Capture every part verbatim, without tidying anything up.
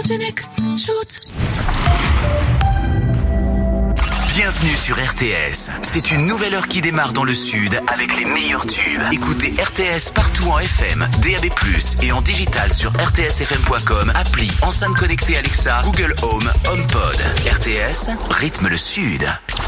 photogenic, shoot. Bienvenue sur R T S. C'est une nouvelle heure qui démarre dans le sud avec les meilleurs tubes. Écoutez R T S partout en F M, D A B plus, et en digital sur r t s f m point com, appli, enceinte connectée Alexa, Google Home, HomePod. R T S, rythme le sud.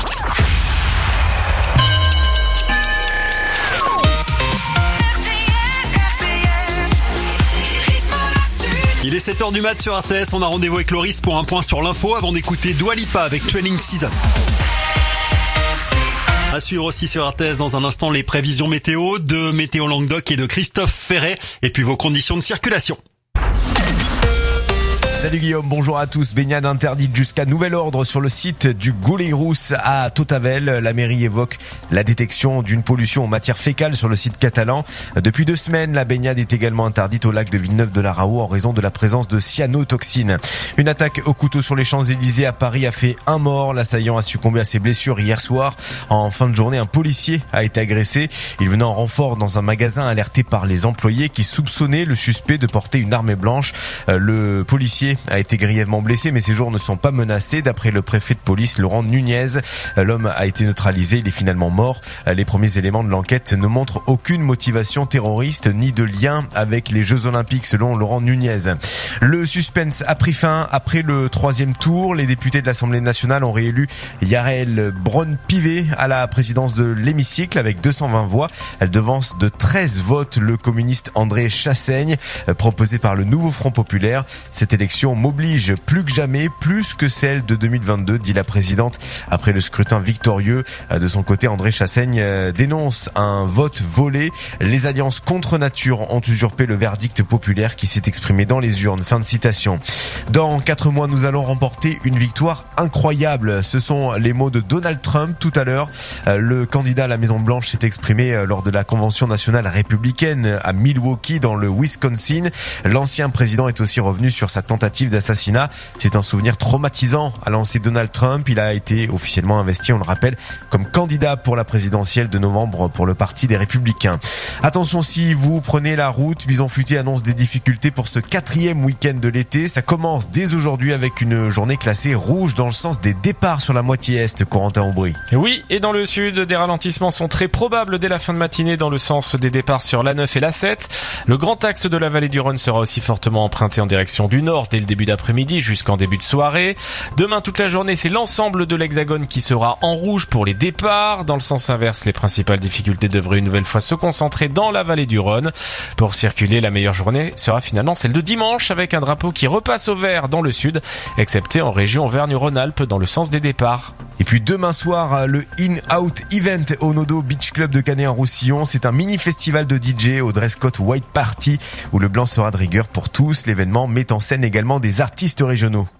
Il est sept heures du mat sur R T S, on a rendez-vous avec Loris pour un point sur l'info avant d'écouter Dua Lipa avec Training Season. À suivre aussi sur R T S dans un instant les prévisions météo de Météo Languedoc et de Christophe Ferret et puis vos conditions de circulation. Salut Guillaume, bonjour à tous. Baignade interdite jusqu'à nouvel ordre sur le site du Goulet-Rousse à Totavel. La mairie évoque la détection d'une pollution aux matières fécales sur le site catalan. Depuis deux semaines, la baignade est également interdite au lac de Villeneuve-de-la-Raho en raison de la présence de cyanotoxines. Une attaque au couteau sur les Champs-Élysées à Paris a fait un mort. L'assaillant a succombé à ses blessures hier soir. En fin de journée, un policier a été agressé. Il venait en renfort dans un magasin alerté par les employés qui soupçonnaient le suspect de porter une arme blanche. Le policier a été grièvement blessé, mais ses jours ne sont pas menacés. D'après le préfet de police, Laurent Nunez, l'homme a été neutralisé. Il est finalement mort. Les premiers éléments de l'enquête ne montrent aucune motivation terroriste ni de lien avec les Jeux Olympiques, selon Laurent Nunez. Le suspense a pris fin après le troisième tour. Les députés de l'Assemblée nationale ont réélu Yael Braun-Pivet à la présidence de l'hémicycle avec deux cent vingt voix. Elle devance de treize votes le communiste André Chassaigne, proposé par le Nouveau Front Populaire. Cette élection m'oblige plus que jamais, plus que celle de deux mille vingt-deux, dit la présidente après le scrutin victorieux. De son côté, André Chassaigne dénonce un vote volé. Les alliances contre nature ont usurpé le verdict populaire qui s'est exprimé dans les urnes. Fin de citation. Dans quatre mois, nous allons remporter une victoire incroyable. Ce sont les mots de Donald Trump tout à l'heure. Le candidat à la Maison-Blanche s'est exprimé lors de la convention nationale républicaine à Milwaukee dans le Wisconsin. L'ancien président est aussi revenu sur sa tentative d'assassinat. C'est un souvenir traumatisant, a lancé Donald Trump. Il a été officiellement investi, on le rappelle, comme candidat pour la présidentielle de novembre pour le Parti des Républicains. Attention, si vous prenez la route, Bison Futé annonce des difficultés pour ce quatrième week-end de l'été. Ça commence dès aujourd'hui avec une journée classée rouge dans le sens des départs sur la moitié est, Corentin Aubry. Oui, et dans le sud, des ralentissements sont très probables dès la fin de matinée dans le sens des départs sur l'A neuf et l'A sept. Le grand axe de la vallée du Rhône sera aussi fortement emprunté en direction du nord dès le début d'après-midi jusqu'en début de soirée. Demain, toute la journée, c'est l'ensemble de l'Hexagone qui sera en rouge pour les départs. Dans le sens inverse, les principales difficultés devraient une nouvelle fois se concentrer dans la vallée du Rhône. Pour circuler, la meilleure journée sera finalement celle de dimanche avec un drapeau qui repasse au vert dans le sud, excepté en région Auvergne-Rhône-Alpes dans le sens des départs. Et puis demain soir, le In-Out Event au Nodo Beach Club de Canet-en-Roussillon. C'est un mini-festival de D J au dress code White Party où le blanc sera de rigueur pour tous. L'événement met en scène également des artistes régionaux.